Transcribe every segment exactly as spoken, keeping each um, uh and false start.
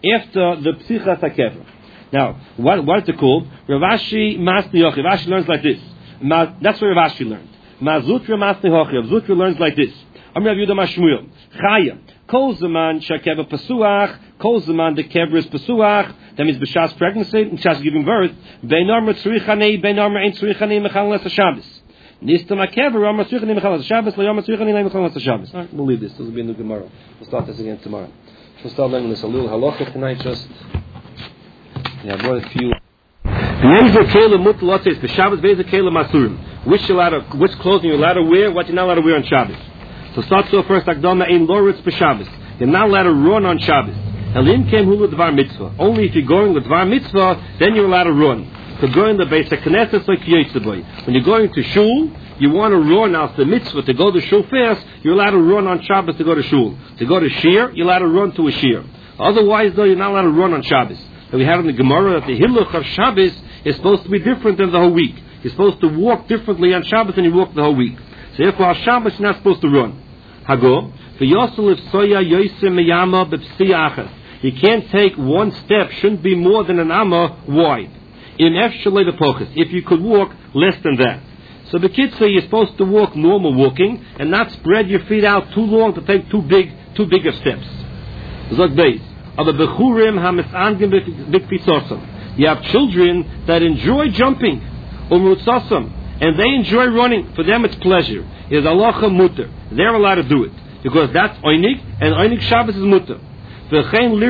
after the Psichas HaKever. Now, what, what is it called? Rav Ashi Masni Hochi. Rav Ashi learns like this. Ma, that's what Rav Ashi learned. Mazutra Masni Hochi. Rav Zutra learns like this. Amr Rav Yudah Mashmuel. Chaya. Kol Zaman Shakeva Pasuach. Kol Zaman the Kever is Pasuach. That means B'Shas pregnancy, B'Shas giving birth. Beinar Mitzrichanei, Beinar Ein Tzrichanei Mechal Les HaShabbos. Nistam HaKever, Ram Mitzrichanei Mechal Les HaShabbos, Lo Yom Mitzrichanei Mechal Les HaShabbos. All right, we'll leave this. This will be in the Gemara. We'll start this again tomorrow. We'll start learning this a little halacha tonight. Just yeah, I brought a few. Which allowed to, which clothing you're allowed to wear, what you're not allowed to wear on Shabbos. So start so first. Akdama ein loritz b'Shabbos. You're not allowed to run on Shabbos. Elim came hulu dvar mitzvah. Only if you're going with dvar mitzvah, then you're allowed to run. So going to the basic knesset like yitzboy. When you're going to shul, you want to run after the mitzvah to go to shul fast. You're allowed to run on Shabbos to go to shul. To go to shir, you're allowed to run to a shir. Otherwise, though, you're not allowed to run on Shabbos. So we have in the Gemara that the hiluch of Shabbos is supposed to be different than the whole week. You're supposed to walk differently on Shabbos than you walk the whole week. So therefore, on Shabbos you're not supposed to run. Hago. You can't take one step, shouldn't be more than an amma wide. If you could walk less than that. So the kids say you're supposed to walk normal walking and not spread your feet out too long to take too big, too big of steps. You have children that enjoy jumping, and they enjoy running. For them it's pleasure. It's halacha mutter. They're allowed to do it. Because that's oinig, and oinig Shabbos is mutter. If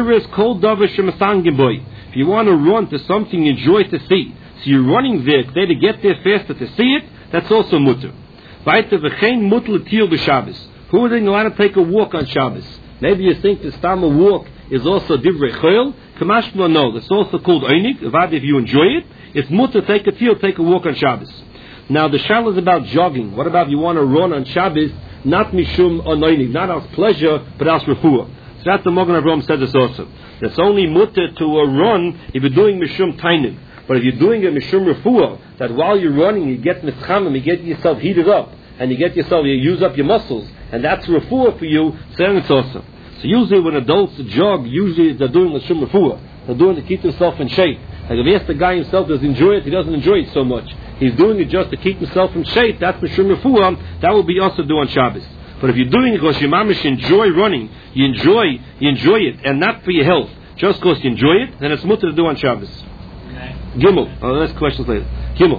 you want to run to something you enjoy to see, so you're running there, they to get there faster to see it, that's also mutter. Who are they allowed to take a walk on Shabbos? Maybe you think the stammer walk is also divrei chayil. Kamashma, no, it's also called oinig. If you enjoy it, it's mutter, take a teel, take a walk on Shabbos. Now the shal is about jogging. What about if you want to run on Shabbos, not mishum oinig, not as pleasure, but as refuah? So that's the Mogen Avraham said this also. That's only mutter to a run if you're doing mishum tainim. But if you're doing a mishum refuah, that while you're running you get mitzchamim, you get yourself heated up, and you get yourself, you use up your muscles, and that's refuah for you, then it's awesome. So usually when adults jog, usually they're doing mishum refuah. They're doing it to keep themselves in shape. Like if you ask the guy himself does he enjoy it, he doesn't enjoy it so much. He's doing it just to keep himself in shape. That's mishum refuah. That will be also do on Shabbos. But if you're doing it because you mamish enjoy running, you enjoy, you enjoy it, and not for your health, just because you enjoy it, then it's mutter to do on Shabbos. Okay. Gimel. Oh, let's questions later. Gimel.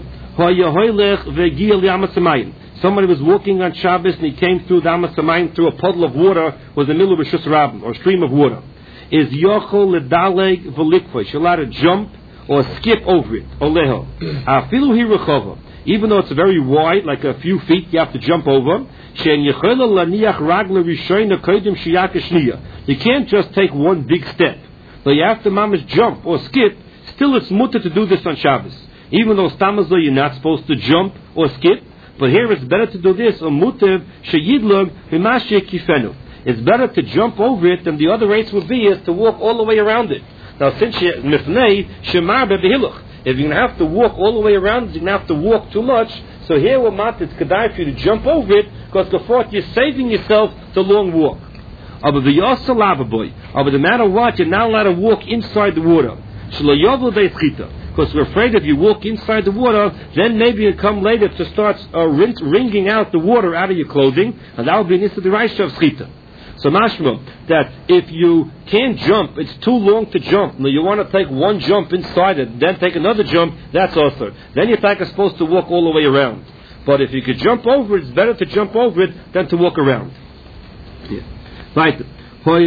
Somebody was walking on Shabbos and he came through the Amas Hamayim through a puddle of water, was in the middle of a Rishus Rabbim, or stream of water. Is yochol ledaleg v'likvosh, you're allowed to jump or skip over it. Oleho. Afilu hi rechova. Even though it's very wide, like a few feet, you have to jump over. You can't just take one big step. But you have to mamish jump or skip. Still it's mutter to do this on Shabbos. Even though stamazah you're not supposed to jump or skip. But here it's better to do this on mutter sheyidlog v'mashye kifenu. It's better to jump over it than the other race would be is to walk all the way around it. Now since you mifnei shemar bebehiluch. If you're going to have to walk all the way around, you're going to have to walk too much. So here, what mat, it's kedai for you to jump over it, because before you're saving yourself the long walk. But no matter what, you're not allowed to walk inside the water. Because we're afraid if you walk inside the water, then maybe you'll come later to start uh, wringing out the water out of your clothing, and that will be an instant deraisha of schita. So mashma, that if you can't jump, it's too long to jump. Now you want to take one jump inside it, then take another jump, that's also. Then you're like supposed to walk all the way around. But if you could jump over it, it's better to jump over it than to walk around. Yeah. Right. But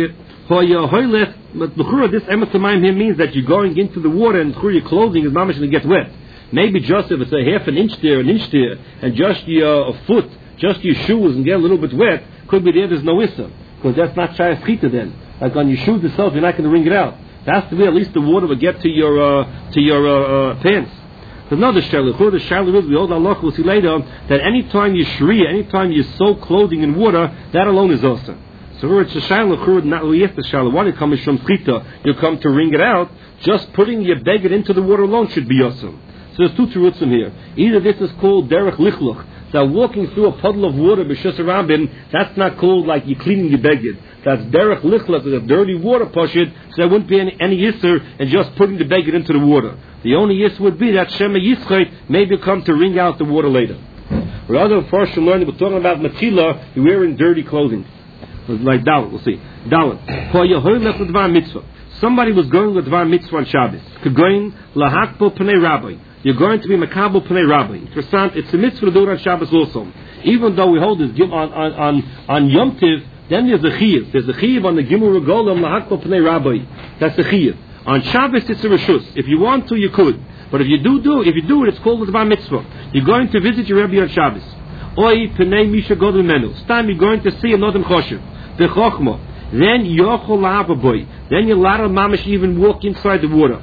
this emes hamayim here means that you're going into the water and through your clothing is mamish going to get wet. Maybe just if it's a half an inch there, an inch there, and just your a foot, just your shoes and get a little bit wet, could be there, there's no issa. Because that's not shayas chita then. Like on your shoes itself, you're not going to wring it out. That's the way at least the water will get to your uh, to your uh, uh, pants. There's another shaila. For the shaila is we hold Allah. We'll see later that any time you shriya, any time you soak clothing in water, that alone is also. So it's a shaila. Not we have the shaila. One it comes from chita. You come to wring it out. Just putting your beggar into the water alone should be awesome. So there's two terutzim here. Either this is called derech lichluch, that walking through a puddle of water, b'shus rabim, that's not called like you're cleaning your beged. That's derech lichlas, it's a dirty water poshit, so there wouldn't be any, any yisr in just putting the beged into the water. The only yisr would be that shema yischait maybe come to wring out the water later. Rather, first you learn, we're talking about matila, you're wearing dirty clothing. Like Dalit, we'll see. Dalit. Somebody was going with Dvar Mitzvah on Shabbos. Going lahakbo pnei rabbi. You're going to be makabel pnei rabbi. Interessant. It's a mitzvah to do it on Shabbos also. Even though we hold this on on on, on Yom Tiv, then there's a chiyuv. There's a chiyuv on the Gimel Regolim lahakbo pnei rabbi. That's the chiyuv. On Shabbos it's a reshus. If you want to, you could. But if you do do, if you do it, it's called Dvar Mitzvah. You're going to visit your Rebbe on Shabbos. Oy pnei misha godel menu. It's time you're going to see another choshev. The chokhmah. Then yochol la'avaboy. Then you're allowed to mamish even walk inside the water.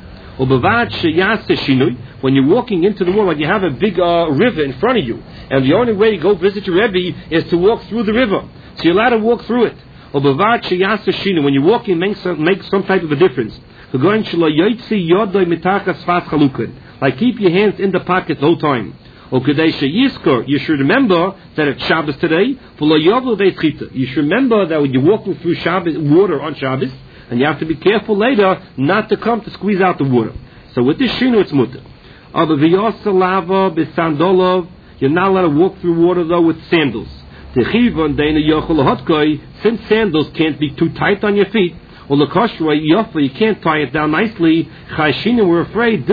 When you're walking into the water, like you have a big uh, river in front of you, and the only way to go visit your Rebbe is to walk through the river. So you're allowed to walk through it. When you're walking, make some, make some type of a difference. Like keep your hands in the pocket the whole time. You should remember that it's Shabbos today. You should remember that when you're walking through Shabbos, water on Shabbos, and you have to be careful later not to come to squeeze out the water. So with this shinu, it's mutter. You're not allowed to walk through water though with sandals. Since sandals can't be too tight on your feet, or the kosher you can't tie it down nicely. We're afraid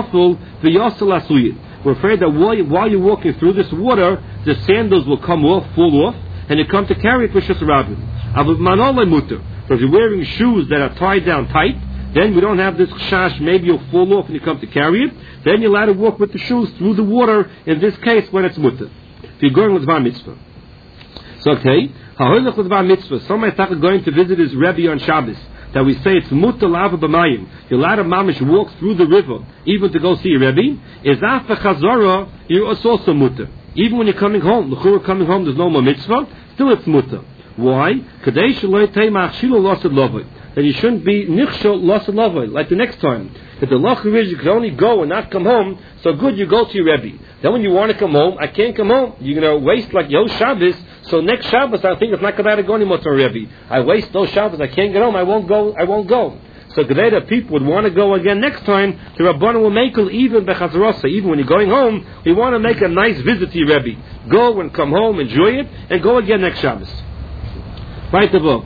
We're afraid that while, while you're walking through this water, the sandals will come off, fall off, and you come to carry it with shus rabim. So if you're wearing shoes that are tied down tight, then we don't have this chash, maybe you'll fall off and you come to carry it, then you're allowed to walk with the shoes through the water, in this case when it's mutter. If you're going with Dvar Mitzvah. So okay, somebody is going to visit his Rebbe on Shabbos, that we say it's mutter lava b'mayim. You're allowed to mamish walk through the river, even to go see your Rebbe. Is after chazara, you're also mutter. Even when you're coming home, the chura coming home, there's no more mitzvah, still it's mutter. Why? That you shouldn't be nichshol losid lavoi, like the next time. If the law is you can only go and not come home, so good you go to your Rebbe. Then when you want to come home, I can't come home. You're going to waste like your Shabbos. So next Shabbos, I think it's not going to go anymore to a Rebbe. I waste those Shabbos. I can't get home. I won't go. I won't go. So today the people would want to go again next time. The Rabbanu will make it even bechazrosa. Even when you're going home, we want to make a nice visit to your Rebbe. Go and come home, enjoy it, and go again next Shabbos. Right above.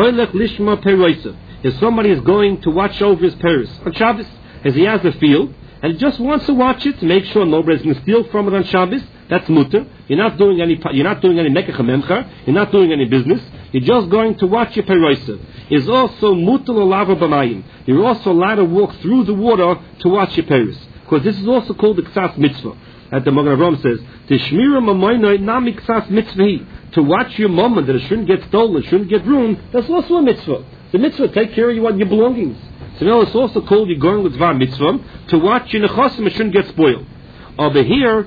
If somebody is going to watch over his parents on Shabbos, as he has a field, and he just wants to watch it to make sure nobody's going to steal from it on Shabbos, that's mutter. You're not doing any. You're not doing any mekach memcha. You're not doing any business. You're just going to watch your peroisa. Is also mutter lava b'mayim. You're also allowed to walk through the water to watch your peros, because this is also called the ksas mitzvah. As the Magen Avraham says, "Tishmira mamoinoi nami ksas mitzvahi." To watch your moment that it shouldn't get stolen, shouldn't get ruined. That's also a mitzvah. The mitzvah take care of your, your belongings. So now it's also called you're going with Dvar Mitzvah to watch your nechasim, it shouldn't get spoiled. Over here,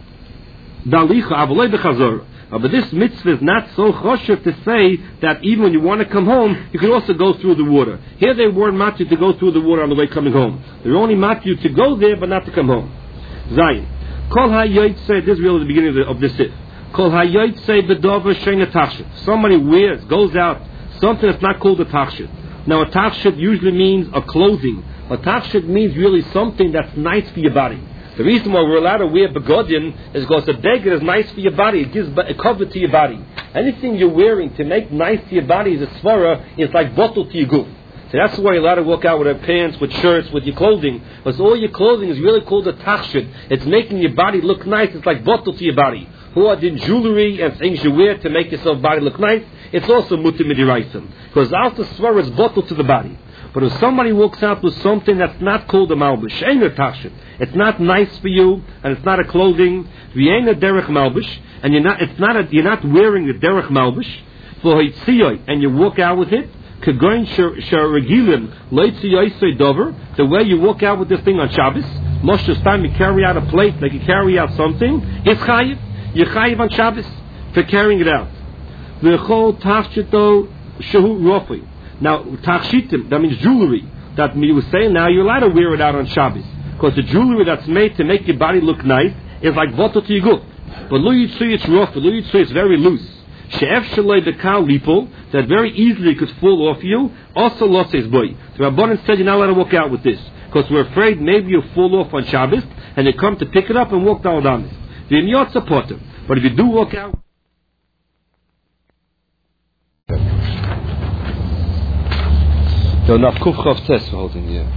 dalicha avolei b'chazor. But this mitzvah is not so choshev to say that even when you want to come home, you can also go through the water. Here they weren't matched you to go through the water on the way coming home. They're only matched you to go there, but not to come home. Zayin. Kol ha'yotzei, this is really the beginning of, the, of this it. Kol ha'yotzei b'dover sheina tachshit. Somebody wears, goes out, something that's not called a tachshit. Now a tachshit usually means a clothing. A tachshit means really something that's nice for your body. The reason why we're allowed to wear begodin is because the beggar is nice for your body. It gives a cover to your body. Anything you're wearing to make nice to your body is a svara, it's like bottle to your goof. So that's why you're allowed to walk out with your pants, with shirts, with your clothing. Because all your clothing is really called a tachshit. It's making your body look nice. It's like bottle to your body. Who are doing jewelry and things you wear to make yourself body look nice, it's also mutter midiraisam. Because after svara is bottle to the body. But if somebody walks out with something that's not called a malbish, ain't a tachshit, it's not nice for you, and it's not a clothing, you ain't a derech malbish, and you're not, it's not a, you're not wearing a derech malbish, for hitziyoi, and you walk out with it, kagoin sharagilim leitziyoi dover, the way you walk out with this thing on Shabbos, most of the time you carry out a plate, like you carry out something, it's chayiv, you're chayiv on Shabbos, for carrying it out. V'chol tachshito shehu rofi. Now, tachshitim, that means jewelry. That we were saying now you're allowed to wear it out on Shabbos. Because the jewelry that's made to make your body look nice is like voto to your guf. But lo yitzui it's rough, but lo yitzui it's very loose. She'ef shaloi dekal lipo, that very easily could fall off you. Also lost his boy. The Rabbanan said you're not allowed to walk out with this, because we're afraid maybe you'll fall off on Shabbos, and they come to pick it up and walk down on it. The imyot support them. But if you do walk out, so enough kufchav test for holding here.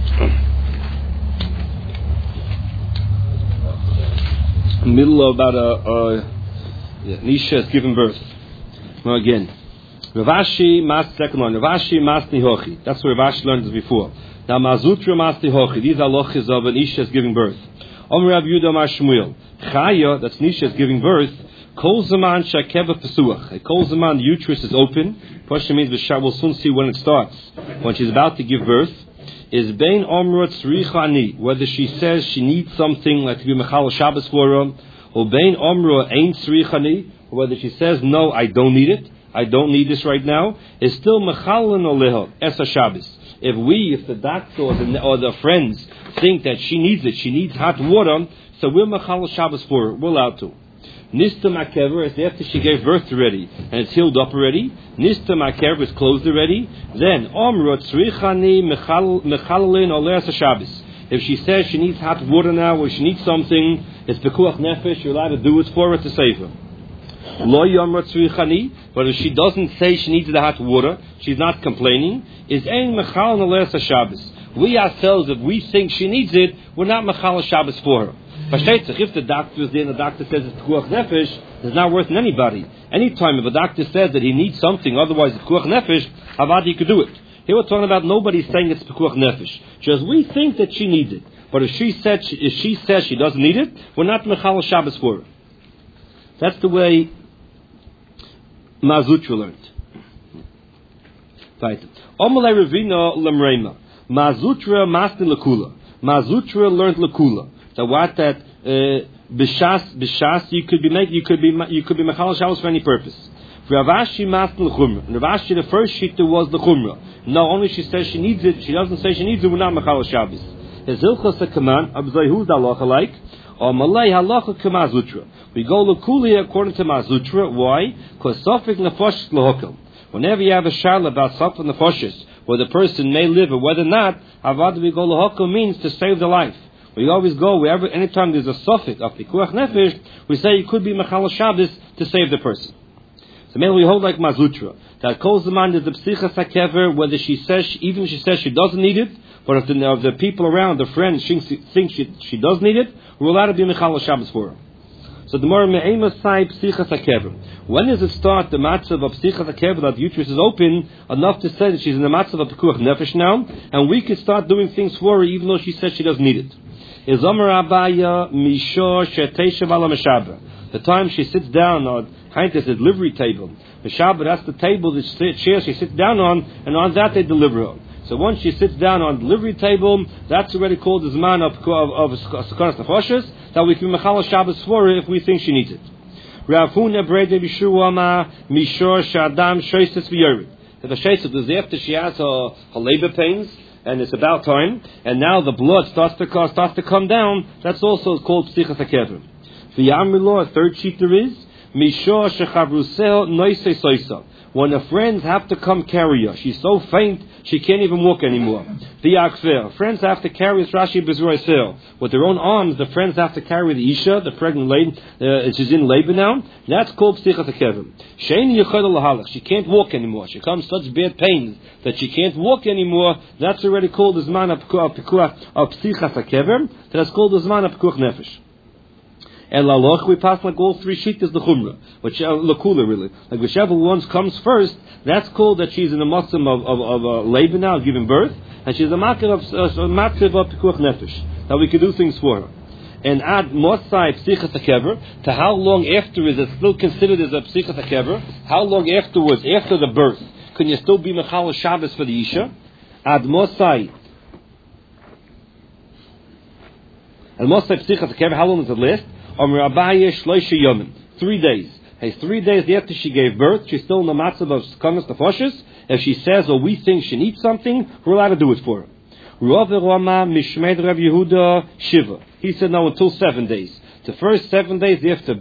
Middle of about a, a yeah, Nisha is giving birth. Now again, Ravashi mas second line. Ravashi mas nihochi. That's where Ravashi learned this before. Now Mazutra mas nihochi. These are lochis of an Nisha is giving birth. Om Rav Yudah Mar Shmuel. Chaya, that's Nisha is giving birth. Kol zaman shakeva pesuach. Kol zaman, the uterus is open. Question means we'll soon see when it starts. When she's about to give birth, is bein omra tzrichani, whether she says she needs something like to be mechal Shabbos for her, or bein omra ein tzrichani, or whether she says no, I don't need it, I don't need this right now, is still mechalin oleha esa Shabbos. If we, if the doctor or the, or the friends think that she needs it, she needs hot water, so we're mechal Shabbos for her, we're allowed to. Nista makever is after she gave birth already and it's healed up already. Nista makever is closed already. Then omra tzrichani mechalin oleas Shabbos. If she says she needs hot water now or she needs something, it's pekuach nefesh. You're allowed to do it for her to save her. Lo yomra tzrichani. But if she doesn't say she needs the hot water, she's not complaining. Is ein mechalin oleas Shabbos. We ourselves, if we think she needs it, we're not mechal Shabbos for her. Versteht sich, if the doctor is there and the doctor says it's pekuach nefesh, it's not worth anybody. Anytime if a doctor says that he needs something, otherwise it's pekuach nefesh, Havad he could do it. Here we're talking about nobody's saying it's pekuach nefesh. Just we think that she needs it. But if she said she, if she says she doesn't need it, we're not mechal Shabbos for her. That's the way Mazutra learned. Right. Omalei Ravina lemreima. Mazutra masni lekula. Mazutra learned lekula. So what that b'shas uh, b'shas you could be make you could be you could be mechal Shabbos for any purpose. For Ravashi masn l'chumra. Ravashi the first shita was the chumra. No, only she says she needs it. She doesn't say she needs it. We're not mechal Shabbos. His hilchos a command. Abzayhu halacha like or malay halacha k'mazutra. We go l'kuli according to mazutra. Why? Because sofik nefoshes l'hokel. Whenever you have a shayla about sofik nefoshes, where the person may live or whether or not, avad we go l'hokel means to save the life. We always go wherever, anytime there's a suffix of pikuach nefesh, we say it could be mechal Shabbos to save the person. So maybe we hold like Mazutra that calls the man is the psichas hakever, whether she says even if she says she doesn't need it, but if the, if the people around, the friends, think she, she, she does need it, we're allowed to be mechal Shabbos for her. So the more me'ema sai psichas hakever. When does it start the matzav of psichas hakever that the uterus is open enough to say that she's in the matzav of pikuach nefesh now, and we can start doing things for her even though she says she doesn't need it. Is Omer Abaya Mishor Sheteshav Ala Meshaber. The time she sits down on Haintis, the delivery table. Meshaber, that's the table, the chair she sits down on, and on that they deliver her. So once she sits down on the delivery table, that's already called the Zman of of Sekaras Nefoshes, that we can mechal Shabbos for her if we think she needs it. Rav Huna Brede Bishu Ama Mishor Shadam Shoises V'Yorid. If the Shoises is after she has her, her labor pains, and it's about time, and now the blood starts to starts to come down. That's also called psichas hakever. V'yamrilo, a third sheet there is mishor shechavrusel noisei soisa. When the friends have to come carry her, she's so faint she can't even walk anymore. V'yakfer, friends have to carry Rashi Bezroisel with their own arms. The friends have to carry the isha, the pregnant lady. Uh, she's in labor now. That's called psichas hakever. Shein yechad lahalach. She can't walk anymore. She comes such bad pains that she can't walk anymore. That's already called the zman of pikuach of psichas hakever. That's called the zman of pikuach nefesh. And laloch we pass like all three sheet is the chumra, which uh, lakula really, like whichever one comes first. That's called that she's in the matzim of of, of uh, labor now, giving birth, and she's a matzim of uh, matzim of pikuach nefesh. That we can do things for her. And add mosai psichas hakever to how long after is it still considered as a psichas hakever? How long afterwards, after the birth, can you still be mechal Shabbos for the isha? Add mosai. And mosai psichas hakever. How long does it last? Three days. Hey, three days after she gave birth, she's still in the matzav of sekanas nefoshes. If she says or we think she needs something, we're allowed to do it for her. Rav Yehuda Shiva. He said no until seven days. The first seven days after birth,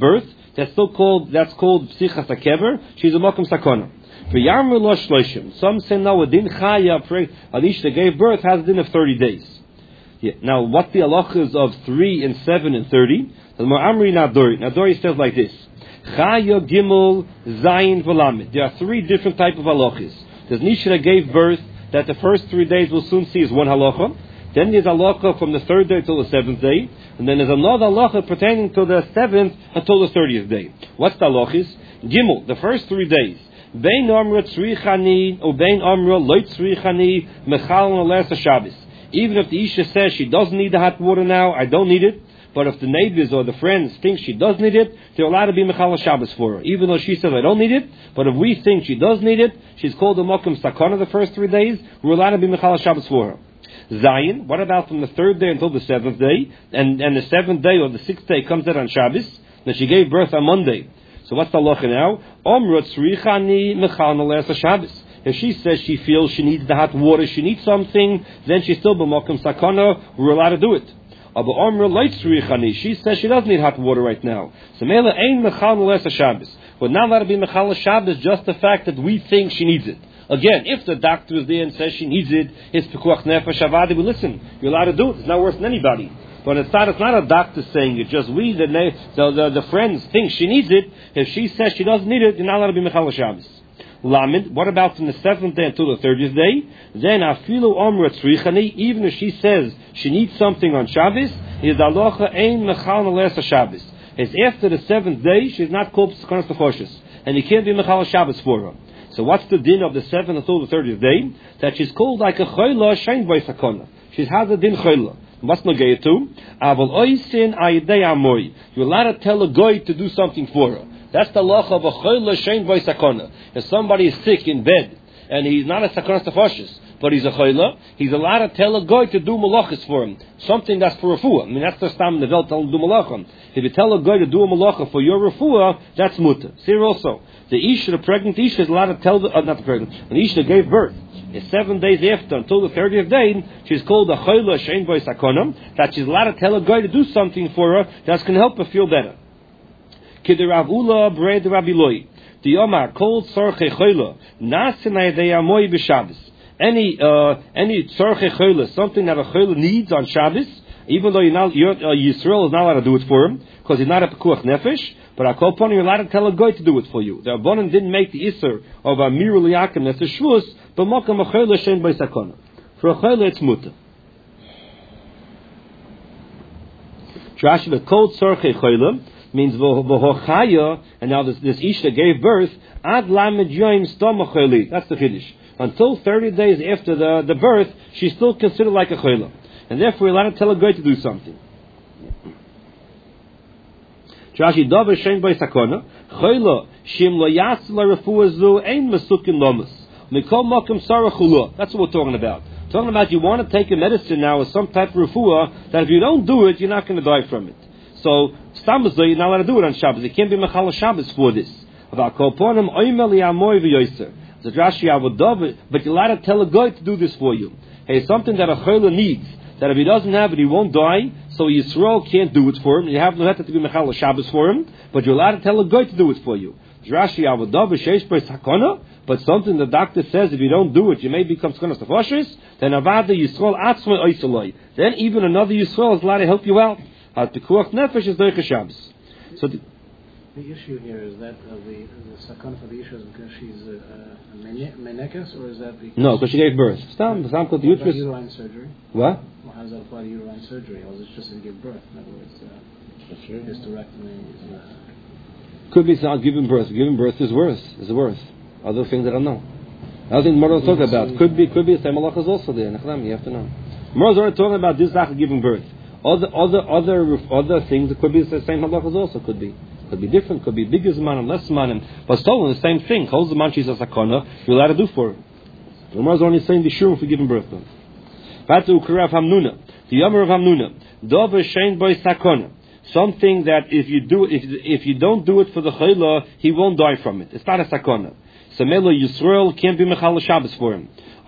That's still called, that's called psichas hakever. She's a mokum sakona. For Yamru lo shloshim. Some say no, a din chaya, an ish that gave birth has a din of thirty days. Yeah. Now, what the halachas of three and seven and thirty? The Amri Nadori. Nadori says like this: Chaya Gimel Zayin V'Lamed. There are three different type of halachas. There's nisha that gave birth that the first three days we'll soon see is one halacha. Then there's halacha from the third day till the seventh day, and then there's another halacha pertaining to the seventh until the thirtieth day. What's the halachas? Gimel, the first three days. Bein Amra Tzrichani or Bein Amra Loit Tzrichani Mechal Nolesa Shabbos. Even if the Isha says she doesn't need the hot water now, I don't need it. But if the neighbors or the friends think she does need it, they're allowed to be Mechal Shabbos for her. Even though she says I don't need it, but if we think she does need it, she's called a Mokum Sakana the first three days, we're allowed to be Mechal Shabbos for her. Zayin, what about from the third day until the seventh day? And, and the seventh day or the sixth day comes out on Shabbos. Then she gave birth on Monday. So what's the halacha now? Omra tzrichani mechal nolesa Shabbos. If she says she feels she needs the hot water, she needs something, then she's still b'mokum sakana, we're allowed to do it. But Omra light tzrichani, she says she doesn't need hot water right now. So mela ain mechal nolesa Shabbos. We're not allowed to be mechal Shabbos, just the fact that we think she needs it. Again, if the doctor is there and says she needs it, it's pekuach nefesh avadi. We listen. You're allowed to do it. It's not worse than anybody. But it's not. It's not a doctor saying it. Just we, the the, the, the friends, think she needs it. If she says she doesn't need it, you're not allowed to be mechal Shabbos. Lamed. What about from the seventh day until the thirtieth day? Then afilu omra tzrichani. Even if she says she needs something on Shabbos, is alocha ein mechal nolesa Shabbos. It's after the seventh day. She's not called sekanas nefashos, and you can't be mechal Shabbos for her. So what's the din of the seventh until the thirtieth day? That she's called like a chayla shein by sakana. She has a din chayla. What's no gay to? Aval oisin ayidei amoy. You're allowed to tell a goy to do something for her. That's the law of a chayla shein by sakana. If somebody is sick in bed and he's not a sakanas nefashos, but he's a chayla, he's allowed to tell a goy to do malachas for him. Something that's for refuah. I mean, that's the stam in the Welt telling him to do malachas. If you tell a goy to do a malacha for your refuah, that's mutter. See here also. The Isha, the pregnant Isha, is allowed to tell the, uh, not the pregnant, an Isha gave birth. It's seven days after, until the thirtieth day, she's called a chayla shein boy sakonam, that she's allowed to tell a guy to do something for her that's going to help her feel better. Kid Rav Ula, Bred Rabbi Loi. The Yomar, called Sorche Chayla, Nasinai de Amoy b'Shabbos. Any, uh, any Sorche Chayla, something that a Chayla needs on Shabbos, even though you're not, you're, uh, Yisrael is not allowed to do it for him, because he's not a pekuach nefesh, but a kol pon, you're allowed to tell a guy to do it for you. The Abonim didn't make the Isser of a Miru Liyakim, that's a Shvus, but Mokam a Chayla Shein by Sakona. For a Chayla, it's Mutter. Rashi, the Kol Tzorchei Chayla, means V'hochaya, and now this, this Isha gave birth, Ad Lamed Yoim Stoma Chayli. That's the Kiddush. Until thirty days after the, the birth, she's still considered like a Chayla. And therefore, you're allowed to tell a guy to do something. Rashi, Dover Shein by Sakona, Chayla, Shim Lo Yas La Refuah Zu, Ein Mesukin Lomas. Mikol Mokim Sarah Chula. That's what we're talking about. Talking about you want to take a medicine now with some type of refuah, that if you don't do it, you're not going to die from it. So, Stamazah, you're not allowed to do it on Shabbos. You can't be Mechal Shabbos for this. But you're allowed to tell a guy to do this for you. Hey, something that a chayla needs, that if he doesn't have it, he won't die, so Yisrael can't do it for him. You have no to be Mechal Shabbos for him, but you're allowed to tell a guy to do it for you. But something the doctor says, if you don't do it, you may become Sekanas Nefashos, then Avada Yisrael Atzmai Oisaloi. Then even another Yisrael is allowed to help you out. At the Pekuach Nefesh is Doicha Shabbos. So the, the issue here is that uh, the, the sakana for the issue is because she's a, a menekes, or is that because no, because she gave birth. Stam, Stam called the uterus. Uterine surgery. What? Well, how does that apply to uterine surgery? Or is it just to give birth? In other words, uh, hysterectomy is. Uh, Could be not giving birth. Giving birth is worse. Is worse. Other things I don't know. Other things Mara talking about. Could be, could be. Same malach is also there. You have to know. Mara's already talking about this after giving birth. Other, other, other, other things. It could be the same halachas also. Could be, could be different. Could be bigger zmanim, less zmanim. But still, the same thing. Holds the man she's a sakana. You're allowed to do for her. The Mara's only saying the shurim for giving birth. Vatu ukirav hamnuna. The yomer of hamnuna. Dover shein boy sakana. Something that if you do, if if you don't do it for the chayla, he won't die from it. It's not a sakana. So Melo Yisrael can't be Mechal Shabbos for him.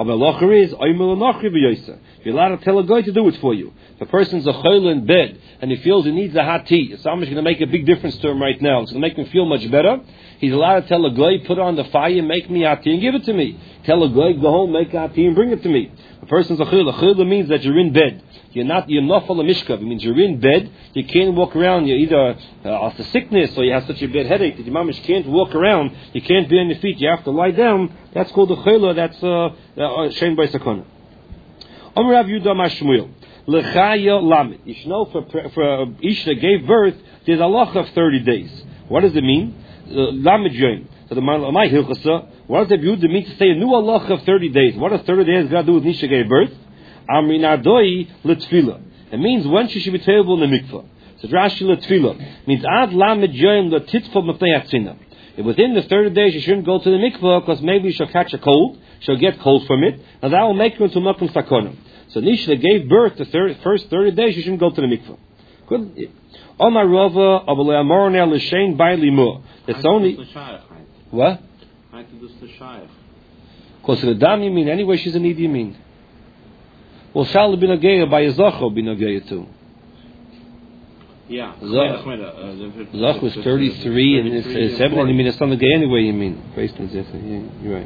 Halacha is oimel nochri b'yosa. You're allowed to tell a guy to do it for you. If a person's a chayla in bed and he feels he needs a hot tea, someone's going to make a big difference to him right now. It's going to make him feel much better. He's allowed to tell a guy, put on the fire, make me hot tea and give it to me. Tell a guy, go home, make hot tea and bring it to me. A person's a chayla. Chayla means that you're in bed. You're not, you're not full of mishkav. It means you're in bed. You can't walk around. You're either uh, after sickness or you have such a bad headache that your mamish can't walk around. You can't be on your feet. You have to lie down. That's called a chayla. That's shein by sakana. Amar Rav Yehuda Mashmuel lechaya lamed. You should know for for ish that gave birth, there's a halacha of thirty days. What does it mean? Lamed yoim. So the my hilchasa. What does Rav Yehuda mean to say a new halacha of thirty days? What does thirty days got to do with Nisha gave birth? Amrinadoi letfila. It means when she should be available in the mikvah. So Rashi letfila means ad lamed yoim letitful mepnei hatzina. Within the thirty days, you shouldn't go to the mikvah because maybe she'll catch a cold. She'll get cold from it, and that will make her into makom sakona. So Nisha gave birth the third, first thirty days. You shouldn't go to the mikvah. Good. Omar Rava abalei amornel l'shein by limo. It's only what? Because the dam you mean anyway. She's a need you mean. Well, shall be nageya by a zacho be nageya too. Yeah. Zach was thirty-three and it's uh, seven. And you mean it's not nageya anyway? You mean based on this? Yeah, you're right.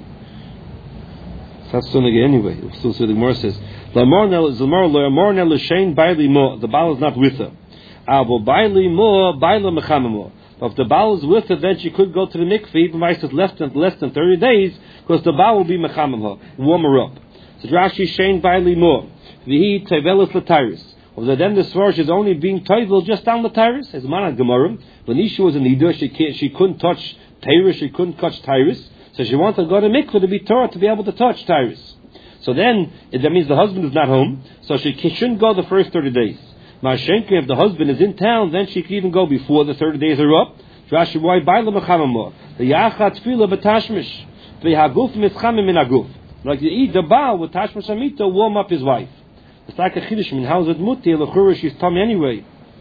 It's not still nageya anyway. It's still so the Gemara says Lamornel Zamor Lamornel l'shein baili mo. The baal is not with her. Avo baili mo baila mechamamo. But if the baal is with her, then she could go to the mikveh even if it's less than less than thirty days, because the baal will be mechamamo, warm her up. So Rashi shein baili mo. Vihi tevelis l'tyrus. Or then the swarsh is only being toivel just down the tyrus. As man Gemara, when Isha was in Ida, she can't, she couldn't touch tyrus, she couldn't touch tyrus. So she wanted to go to mikveh to be Torah to be able to touch tyrus. So then that means the husband is not home, so she shouldn't go the first thirty days. Ma'ashenke, if the husband is in town, then she can even go before the thirty days are up. Rashi why baila mechamamo the yachat tefila betashmish v'haguf mitzchamim min haguf. Like you eat the baal with tashmish amita, warm up his wife. It's like a chiddush. I mean, how's it muti? L'chura she's tummy anyway.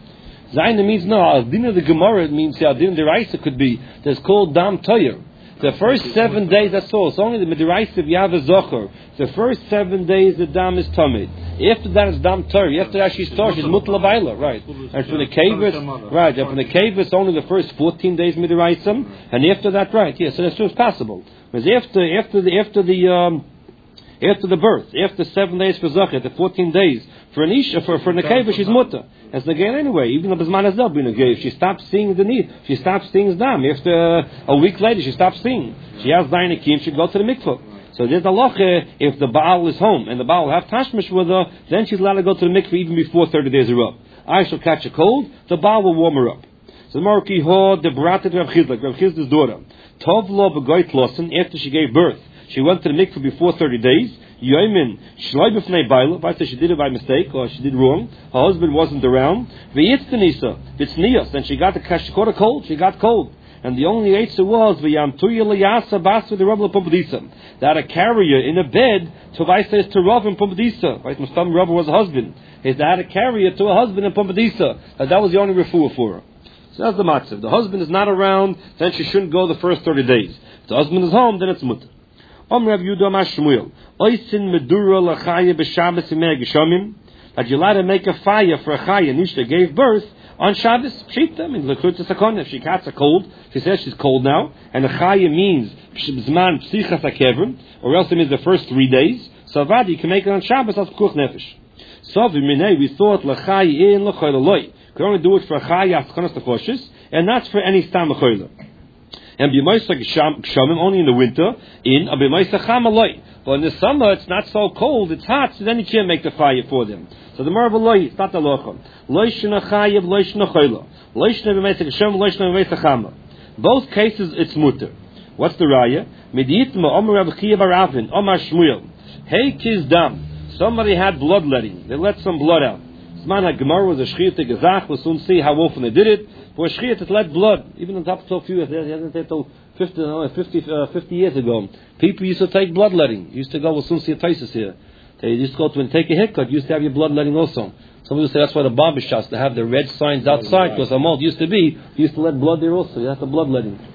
Zayin means no. Adina the Gemara it means the Adina the Raisa could be. There's called dam toyer. The first seven days that's all. It's only the Midiraisa of Yav Zocher. The first seven days the dam is tummy. After that it's dam toyer. After that she's tor. She's mutla baila. Right. And from the kavis, right. And from the kavis only the first fourteen days Midiraisa. And after that, right. Yes. Yeah, so that's just possible. Because after after the after the um, After the birth, after seven days for Zachet, the fourteen days for an Isha, for, for Nekeva, she's Mutter. As Nagain anyway, even though Bizman has not been Nagain, she stops seeing the need. She stops seeing Zdam. After uh, a week later, she stops seeing. She has Zainakim, she go to the mikvah. So there's a loche, if the Baal is home and the Baal will have Tashmish with her, then she's allowed to go to the mikvah even before thirty days are up. I shall catch a cold, the Baal will warm her up. So Marki Ho, the Bratet Rav Chizlek, Rav Chizlek's daughter. Tov Lo Begoit Lossen, after she gave birth, she went to the mikvah before thirty days. Yoimin shloi b'fnei baila. If I say she did it by mistake or she did wrong, her husband wasn't around. V'yitztenisa v'tznius. Then she got the she caught a cold. She got cold, and the only answer was v'yam tuya liyasa bas with the Rav Pumbedisa. That a carrier in a bed to Vaisa is to Rav and Pumbedisa. Right, Mustam Rav was a husband. Is that a carrier to a husband in Pumbedisa? And that was the only refuah for her. So that's the matzah. If the husband is not around, then she shouldn't go the first thirty days. If the husband is home, then it's mutter. Om Rav Yehuda Mashmuel, Oisin Medura Lachaya B'Shabbos Imei Geshamim, that you're allowed to make a fire for a Chaya Nishta gave birth on Shabbos. Pshita, I mean, L'chut Sakon. If she catches a cold, she says she's cold now, and the Chaya means Zman Psichas HaKevrim, or else it means the first three days. So Vadi, you can make it on Shabbos as Pekuch Nefesh. So V'minei, we thought L'chaya in L'choy L'loi. You can only do it for a Chaya Aschanas L'choshes, and that's for any Stam L'choy. And b'maysa gshamim only in the winter. In a b'maysa chamaloi. But in the summer it's not so cold, it's hot, so then you can't make the fire for them. So the marvel loy, it's not the locham. Loy shena chayev, loy shena choyla. Loy shena b'maysa gshamim, loy shena b'maysa chama. Both cases it's mutter. What's the raya? Midiyitma Omer Rav Chiya bar Avin, Omar Shmuel. Hey kiz dam. Somebody had bloodletting. They let some blood out. Man HaGemara was a shchiyat gezach. We'll soon see how often they did it. For a shchiyat it let blood. Even on top of a few years, it hasn't taken till fifty, no, fifty, uh, fifty years ago. People used to take bloodletting. Used to go, we'll soon see a Taisus here. They used to go to and take a haircut. Used to have your bloodletting also. Some people say that's why the barber shops, they have the red signs outside, because a mold used to be, used to let blood there also. You have the bloodletting. So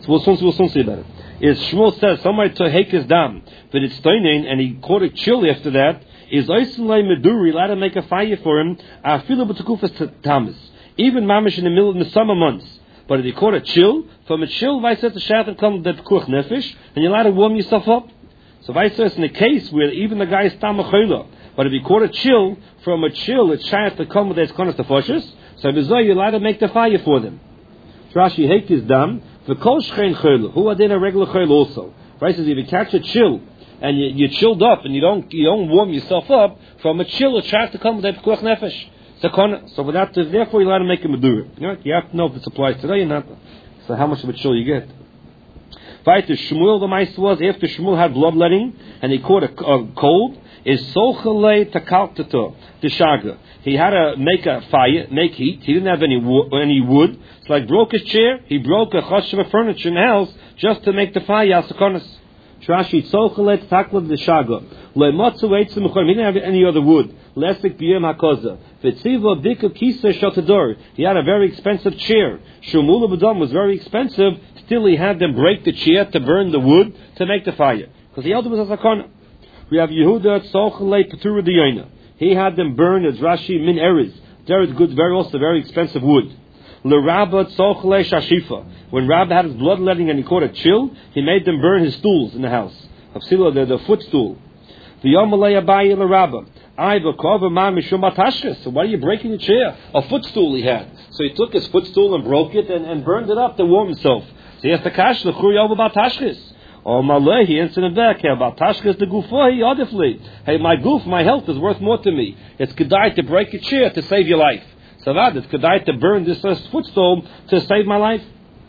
we'll soon, we'll soon see about it. Is Shmuel says somebody to hake his dam, but it's stoinin, and he caught a chill after that. Is Oisenlei Meduri allowed to make a fire for him? Afilu b'tekufas tamas, even mamish in the middle of the summer months. But if you caught a chill, from a chill, vice versa, shat and come that kuch nefesh, and you're allowed to warm yourself up. So vice versa, in a case where even the guy is tamachayla, but if you caught a chill, from a chill, it's shat to come with its konas tefoshes. So bizarre, you're allowed to make the fire for them. Rashi hake his dam. The kol shchein chayla, who are then a regular chayla also. Right? Says if you catch a chill and you, you're chilled up and you don't you don't warm yourself up, from a chill it tries to come with that pekuach nefesh. So, so without therefore you're allowed to make a medura. You know, you have to know if this applies today or not. So how much of a chill you get. Right? The Shmuel the mice was after Shmuel had bloodletting and he caught a, a cold. Is solchalei takaltato the shaga. He had to make a fire, make heat. He didn't have any wo- any wood. It's like broke his chair. He broke a chashav of furniture in the house just to make the fire. Asakonis. Trashi solchalei takaltato the shaga. Lematzu eitzim mechor. He didn't have any other wood. Lesik biyem hakoza. Vitziva dika kisa shatador. He had a very expensive chair. Shumula b'dam was very expensive. Still, he had them break the chair to burn the wood to make the fire because the elder was a sakona. We have Yehuda Tzolchalei Petura Diyona. He had them burn as Rashi Min Erez. There is good, very also very expensive wood. L'Rabba Tzolchalei Shashifa. When Rabba had his bloodletting and he caught a chill, he made them burn his stools in the house. Hafsila, the, the footstool. The Yomalei Abayi L'Rabba. I V'kova Ma Mishum Batashkes. So why are you breaking the chair? A footstool he had. So he took his footstool and broke it and, and burned it up to warm himself. So he has to kash L'Chur Yoba Batashkes. Oh, Malay, he answered him back. About Tashkas the Gufohi, odifly. Hey, my goof, my health is worth more to me. It's kedai to break a chair to save your life. So that it's kedai to burn this uh, footstool to save my life.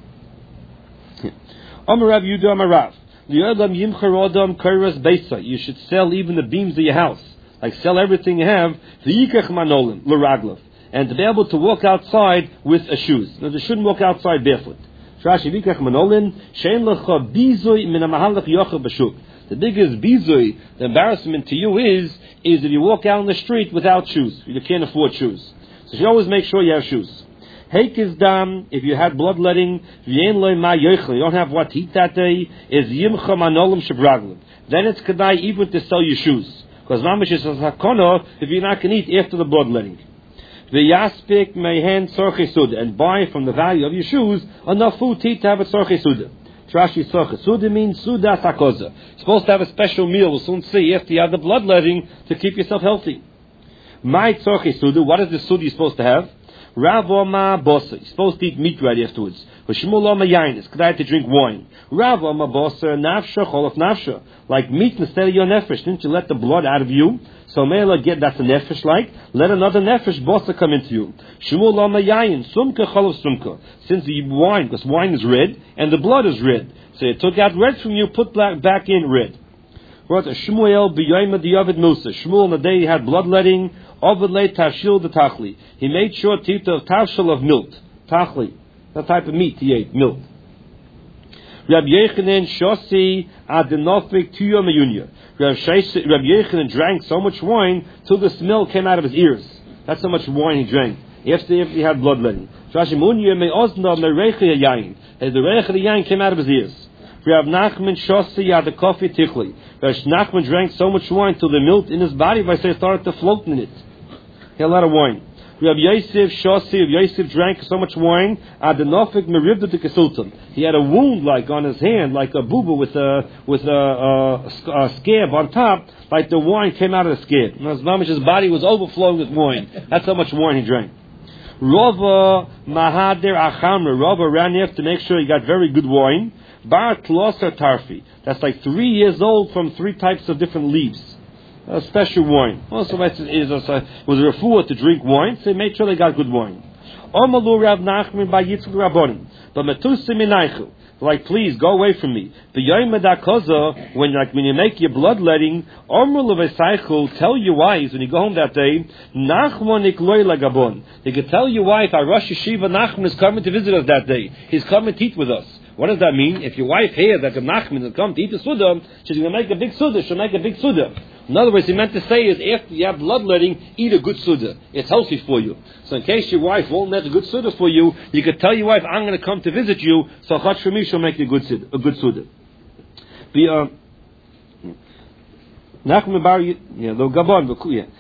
Amarav Yudu Amarav. You should sell even the beams of your house. Like sell everything you have. And to be able to walk outside with a shoes. Now, they shouldn't walk outside barefoot. The biggest bizui, the embarrassment to you is, is if you walk out on the street without shoes. You can't afford shoes. So you should always make sure you have shoes. Hake is dam, if you had bloodletting, you don't have what to eat that day, is yimcha manolim shabraglim. Then it's kedai even to sell your shoes. Because mamish is a hakono if you're not going to eat after the bloodletting. V'yaspik mehen tzorchei suda, and buy from the value of your shoes enough food to eat to have a tzorchei suda. Trashi tzorchei suda means suda sakoza. You're supposed to have a special meal. We'll soon see after you have the bloodletting to keep yourself healthy. My tzorchei suda, what is the suda you're supposed to have? Rav Oma Bosa, you're supposed to eat meat right afterwards. Shmuel Oma Yain, it's good to drink wine. Rav Oma Bosa, Nafsha, Cholof Nafsha, like meat instead of your nefesh. Didn't you let the blood out of you? So Mela get that's a nefesh like. Let another nefesh Bosa come into you. Shmuel Oma Yain, Sumka, Cholof Sumka. Since the wine, because wine is red and the blood is red. So it took out red from you, put back in red. Shmuel B'Yoyma Diyavid Musa. Shmuel on the day he had bloodletting. Ovidle tashil the tachli. He made sure to eat the tashil of milk. Tachli. That type of meat he ate. Milk. Rabbi Yechanan shosi adenofik tuyom ayunya. Rabbi Yechanan drank so much wine till the smell came out of his ears. That's how much wine he drank. After, after he had bloodletting. Rashi munya me ozna me reichi yayin. As the reichi yayin came out of his ears. Rabbi Nachman shosi adekofi tichli. Rabbi Nachman drank so much wine till the milk in his body, by say, started to float in it. He had a lot of wine. Rabbi Yosef Shosi, Rabbi Yosef drank so much wine, Adenofik meribda to Kesultan. He had a wound like on his hand, like a booba with a with a, a, a scab on top, like the wine came out of the scab. And his body was overflowing with wine. That's how much wine he drank. Rava Mahader Achamra. Rava ran after to make sure he got very good wine. Bar Tloser Tarfi. That's like three years old from three types of different leaves. A special wine. Also, it was a refuah to drink wine, so they made sure they got good wine. Omalu Rav Nachman by Yitzchak Rabbonim. But Metusim Minaychu. Like, please go away from me. The Yom Koza, when like when you make your bloodletting, Omru Levesaychu, tell your wives when you go home that day, Nachman Ikloy Lagabon. They could tell your wife, our Rosh Yeshiva Nachman is coming to visit us that day. He's coming to eat with us. What does that mean? If your wife hears that the Nachman will come to eat the Suda, she's going to make a big Suda. She'll make a big Suda. In other words, he meant to say is after you have bloodletting, eat a good suda. It's healthy for you. So in case your wife won't let a good suda for you, you could tell your wife, I'm going to come to visit you, so chach for me, she'll make you a good suda. A good suda. The, uh, yeah, the Gabon, yeah.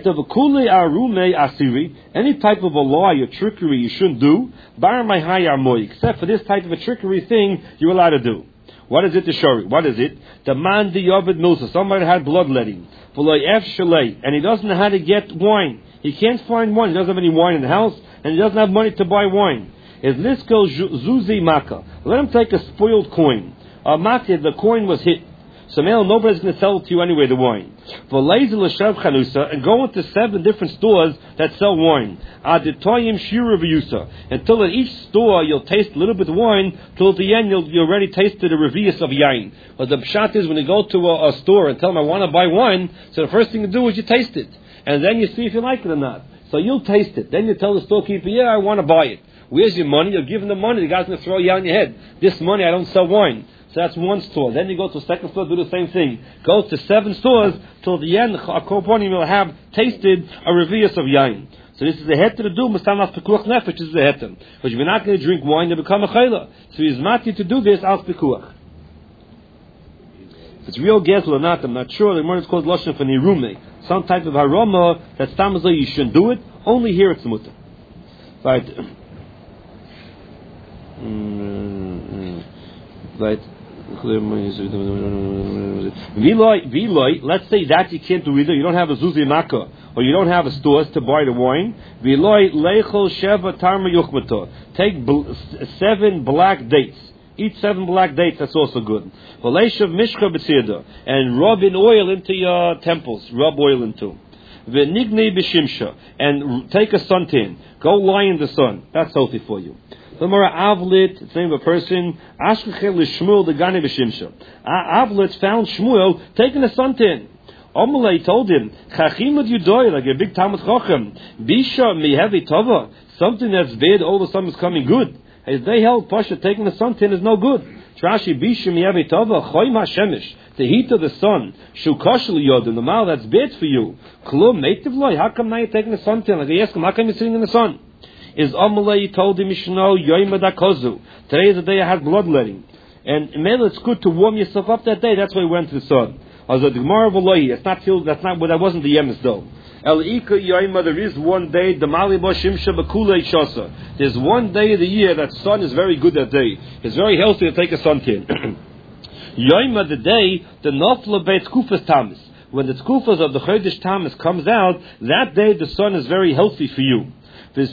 Any type of a lie or trickery you shouldn't do, except for this type of a trickery thing you're allowed to do. What is it, the shari? What is it? The man the yovid milsa. Somebody had bloodletting. And he doesn't know how to get wine. He can't find wine. He doesn't have any wine in the house, and he doesn't have money to buy wine. Is lisko zuzi maka? Let him take a spoiled coin. A maka, the coin was hit. So now nobody's going to sell it to you anyway, the wine. And go into seven different stores that sell wine. Until at each store you'll taste a little bit of wine, till at the end you'll you already tasted a revius of yain. But the pshat is when you go to a, a store and tell them I want to buy wine, so the first thing you do is you taste it. And then you see if you like it or not. So you'll taste it. Then you tell the storekeeper, yeah, I want to buy it. Where's your money? You'll give him the money. The guy's going to throw you out in your head. This money, I don't sell wine. So that's one store. Then you go to a second store, do the same thing. Go to seven stores till the end. A korbanim will have tasted a revius of yain. So this is a heter to do. Mustam al pekuach nefesh. This is a heter. But if you're not going to drink wine, you become a chayla. So he's mati to do this al pekuach. If it's real gezel or not, I'm not sure. The word is called lashon for nirume. Some type of aroma that stamazah you shouldn't do it. Only here it's mutter. Right. Mm-hmm. Right. Viloi, let's say that you can't do either. You don't have a zuzi maka, or you don't have a stores to buy the wine. Viloi leichel sheva tarma yuchmato. Take bl- seven black dates. Eat seven black dates. That's also good. V'leishav mishcha b'tzirda, and rub in oil into your temples. Rub oil into. V'nignei b'shimsha, and take a suntan. Go lie in the sun. That's healthy for you. The Mara Avlit, it's the name of a person, Ashkechel is Shmuel the Gane B'Shimsha. Avlit found Shmuel taking a suntan. Omelei told him, Chachimad Yudoy, like a big Talmud Chochem, Bisha Mihevi Tova, something that's bad, all of a sudden is coming good. As they held, Pasha taking a suntan is no good. Trashi Bisha Mihevi Tova, Choym HaShemish, the heat of the sun, Shukashel Yodim, the mal that's bad for you. Klum Meitiv Loi, how come now you're taking a suntan? Like they ask him, how come you're sitting in the sun? Is Amalei told him, Mishno, Yoimadakozu. Today is the day I had bloodletting. And maybe it's good to warm yourself up that day. That's why we went to the sun. Also, the Gemara of Eloi, that's not, that's not, that wasn't the Yemes though. El Ika Yoima, there is one day, the Malibo Shimsha Bakulei Shasa. There's one day of the year that sun is very good that day. It's very healthy to take a suntan. Yoima, the day, the Nofla Beit Kufas Tamis. When the Kufas of the Chodesh Tamis comes out, that day the sun is very healthy for you. But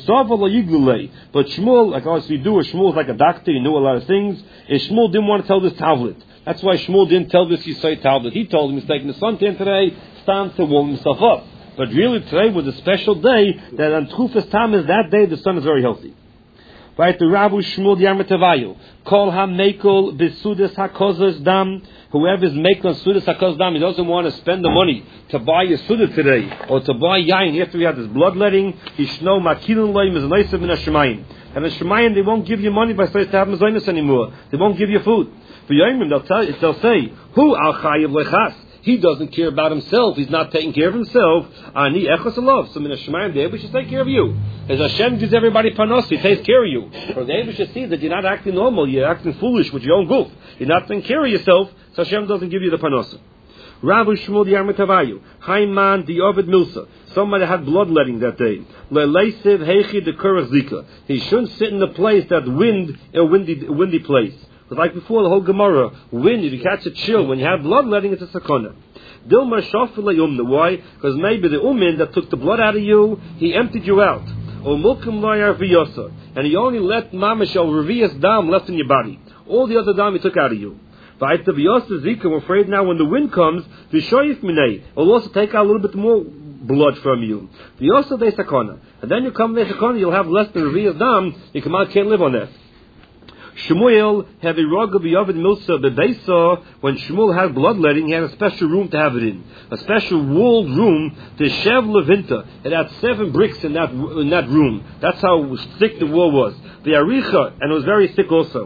Shmuel, like us we do, Shmuel is like a doctor, he knew a lot of things, and Shmuel didn't want to tell this tablet. That's why Shmuel didn't tell this Yisai tablet. He told him he's taking the suntan today, stand to warm himself up. But really today was a special day, that on Tchufas Tammuz, that day the sun is very healthy. Right, the Rabu Shmuel Yarmatavayu, Kol HaMekel B'Sudas HaKozos Dam, whoever is making Sudas HaKozos Dam, he doesn't want to spend the money to buy a Suda today, or to buy Yain, after we have this bloodletting, Yishno Makilun Loim is Leisav Min HaShemayim. And the Shemayim, they won't give you money by saying to have Mazonis anymore. They won't give you food. For Yomim, they'll, tell, they'll say, Hu Al Chayiv Lechas. He doesn't care about himself. He's not taking care of himself. Ani echos alov. So, in the Shemayim, the Eibush should take care of you. As Hashem gives everybody panos, He takes care of you. Or the Eibush should see that you're not acting normal. You're acting foolish with your own goof. You're not taking care of yourself. So Hashem doesn't give you the panos. Ravu Shmuel Yarmatavayu. Haiman the Ovid Milsa. Somebody had bloodletting that day. Le'leisiv heichi de kurach zika. He shouldn't sit in a place that wind, a windy, windy place. But like before, the whole Gemara, wind, if you catch a chill, when you have bloodletting, it's a sakana. Dilma shafila yumna. Why? Because maybe the umin that took the blood out of you, he emptied you out. Or mulkum layar v'yosa. And he only let mamash al revias dam left in your body. All the other dam he took out of you. V'ayta v'yosa zika, we're afraid now when the wind comes, v'shoyif minei, it will also take out a little bit more blood from you. V'yosa de sakana. And then you come to sakana, you'll have less than revias dam, you come out, can't live on that. Shmuel had a rog of Yovid Milsa Bebeisa. When Shmuel had bloodletting, he had a special room to have it in, a special walled room. The Shev Levinta. It had seven bricks in that in that room. That's how thick the wall was. The Aricha, and it was very thick also.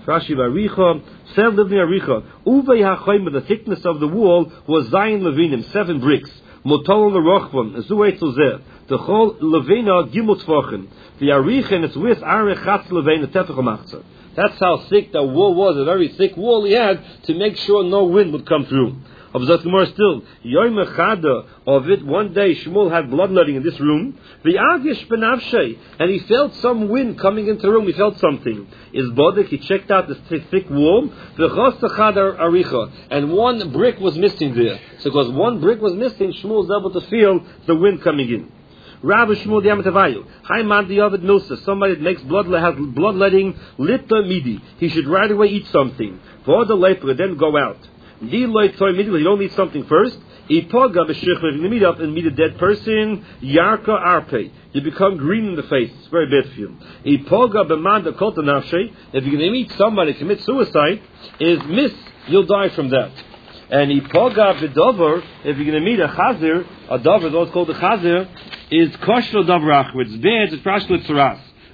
Rashi Baricha, Sev Livni Aricha. Uvei HaChoyim, the thickness of the wall was Zayin Levinim, seven bricks. Motol L'Rochvam, Zuei Tzozeh. The whole Levina Gimel Tvochen. The Aricha and its width, Arechatz Levina Tefach Machzor. That's how thick the wall was, a very thick wall he had to make sure no wind would come through. Of Zot Gemara still, Yom Echada of it, one day Shmuel had bloodletting in this room, V'agish benavshei, and he felt some wind coming into the room, he felt something. Is Bodek, he checked out this thick, thick wall, V'chos Echada Aricha, and one brick was missing there. So because one brick was missing, Shmuel was able to feel the wind coming in. Rabbi Shmuel Diamatavayu, Hai Mandi Ovid Milsa, somebody that makes blood has bloodletting, Lita Midi, he should right away eat something. For the leper, then go out. You don't need something first. If you meet up and meet a dead person, Yarka Arpe, you become green in the face. It's very bad for you. If you're going to meet somebody commit suicide, is miss, you'll die from that. And Ipoga B'Dover, if you're going to meet a Chazir, a Dover, what's called a Chazir, is Koshlo Dover Achwitz. It's bad, it's Prashlo Tzaras.